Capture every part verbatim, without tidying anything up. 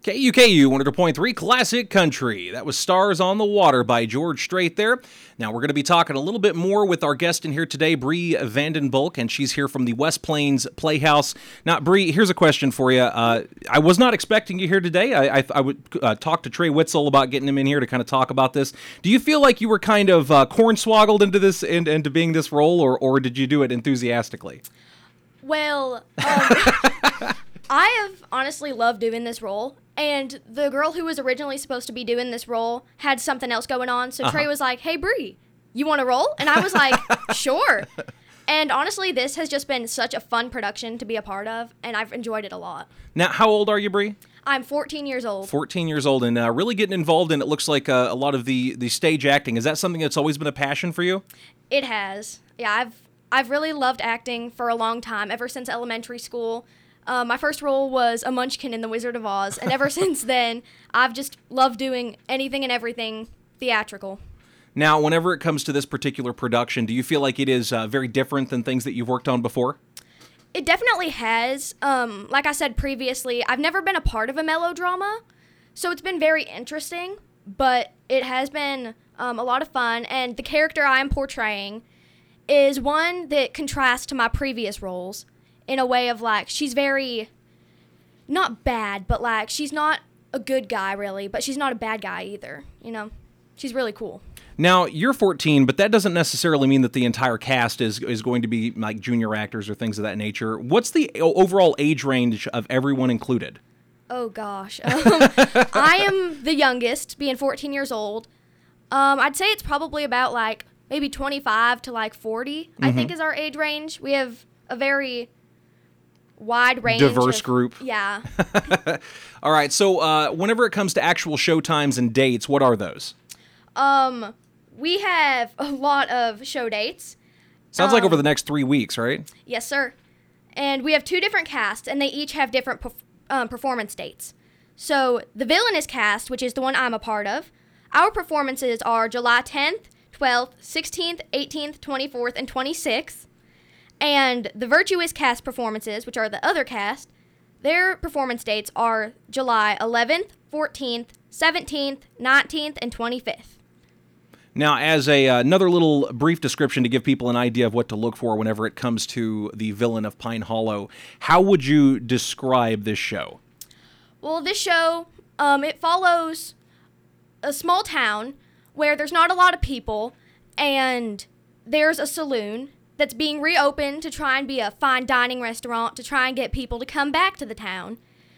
K U K U one hundred point three Classic Country. That was Stars on the Water by George Strait there. Now, we're going to be talking a little bit more with our guest in here today, Bree Vandenbulk, and she's here from the West Plains Playhouse. Now, Bree, here's a question for you. Uh, I was not expecting you here today. I, I, I would uh, talk to Trey Witzel about getting him in here to kind of talk about this. Do you feel like you were kind of uh, cornswoggled into this, in, into being this role, or, or did you do it enthusiastically? Well, um, I have honestly loved doing this role. And the girl who was originally supposed to be doing this role had something else going on. So uh-huh. Trey was like, hey, Bree, you want to roll? And I was like, sure. And honestly, this has just been such a fun production to be a part of, and I've enjoyed it a lot. Now, how old are you, Bree? I'm fourteen years old. fourteen years old, and uh, really getting involved in, it looks like, uh, a lot of the, the stage acting. Is that something that's always been a passion for you? It has. Yeah, I've I've really loved acting for a long time, ever since elementary school. Uh, my first role was a Munchkin in The Wizard of Oz, and ever since then, I've just loved doing anything and everything theatrical. Now, whenever it comes to this particular production, do you feel like it is uh, very different than things that you've worked on before? It definitely has. Um, like I said previously, I've never been a part of a melodrama, so it's been very interesting, but it has been um, a lot of fun, and the character I am portraying is one that contrasts to my previous roles. In a way of, like, she's very, not bad, but, like, she's not a good guy, really, but she's not a bad guy either, you know? She's really cool. Now, you're fourteen, but that doesn't necessarily mean that the entire cast is is going to be, like, junior actors or things of that nature. What's the overall age range of everyone included? Oh, gosh. Um, I am the youngest, being fourteen years old. Um, I'd say it's probably about, like, maybe twenty-five to, like, forty, mm-hmm. I think is our age range. We have a very wide range. Diverse of, group. Yeah. All right. So uh, whenever it comes to actual show times and dates, what are those? Um, we have a lot of show dates. Sounds um, like over the next three weeks, right? Yes, sir. And we have two different casts, and they each have different perf- um, performance dates. So the Villainous cast, which is the one I'm a part of, our performances are July tenth, twelfth, sixteenth, eighteenth, twenty-fourth, and twenty-sixth. And the Virtuous cast performances, which are the other cast, their performance dates are July eleventh, fourteenth, seventeenth, nineteenth, and twenty-fifth. Now, as a uh, another little brief description to give people an idea of what to look for whenever it comes to the villain of Pine Hollow, how would you describe this show? Well, this show, um, it follows a small town where there's not a lot of people, and there's a saloon that's being reopened to try and be a fine dining restaurant to try and get people to come back to the town.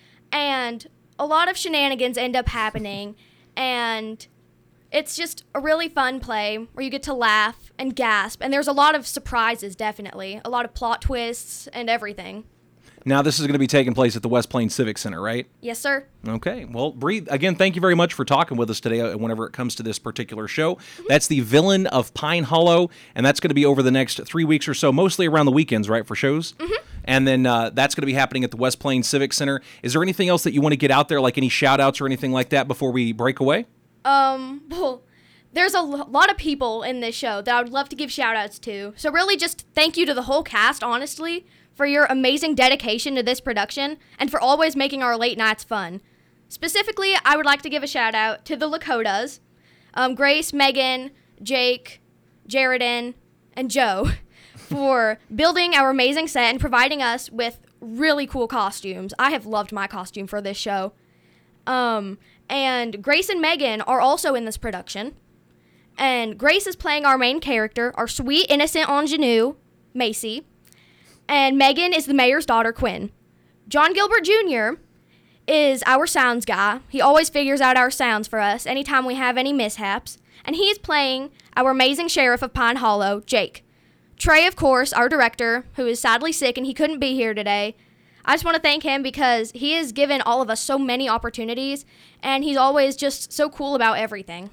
And a lot of shenanigans end up happening, and it's just a really fun play where you get to laugh and gasp, and there's a lot of surprises, definitely. A lot of plot twists and everything. Now, this is going to be taking place at the West Plains Civic Center, right? Yes, sir. Okay. Well, Bree, again, thank you very much for talking with us today whenever it comes to this particular show. Mm-hmm. That's the Villain of Pine Hollow, and that's going to be over the next three weeks or so, mostly around the weekends, right, for shows? Mm-hmm. And then uh, that's going to be happening at the West Plains Civic Center. Is there anything else that you want to get out there, like any shout-outs or anything like that before we break away? Um, well, there's a l- lot of people in this show that I would love to give shout-outs to. So really just thank you to the whole cast, honestly, for your amazing dedication to this production, and for always making our late nights fun. Specifically, I would like to give a shout out to the Lakotas, um, Grace, Megan, Jake, Jaredin, and Joe, for building our amazing set and providing us with really cool costumes. I have loved my costume for this show. Um, and Grace and Megan are also in this production. And Grace is playing our main character, our sweet, innocent ingenue, Macy. And Megan is the mayor's daughter, Quinn. John Gilbert Junior is our sounds guy. He always figures out our sounds for us anytime we have any mishaps. And he is playing our amazing sheriff of Pine Hollow, Jake. Trey, of course, our director, who is sadly sick and he couldn't be here today. I just want to thank him because he has given all of us so many opportunities, and he's always just so cool about everything.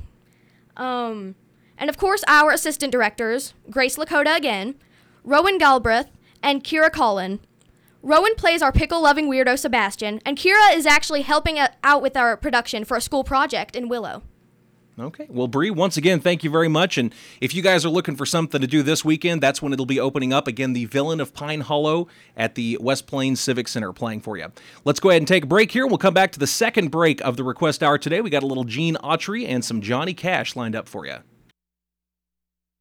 Um, and of course, our assistant directors, Grace Lakota again, Rowan Galbraith, and Kira Collin. Rowan plays our pickle-loving weirdo Sebastian, and Kira is actually helping out with our production for a school project in Willow. Okay. Well, Bree, once again, thank you very much. And if you guys are looking for something to do this weekend, that's when it'll be opening up. Again, the Villain of Pine Hollow at the West Plains Civic Center playing for you. Let's go ahead and take a break here. We'll come back to the second break of the Request Hour today. We got a little Gene Autry and some Johnny Cash lined up for you.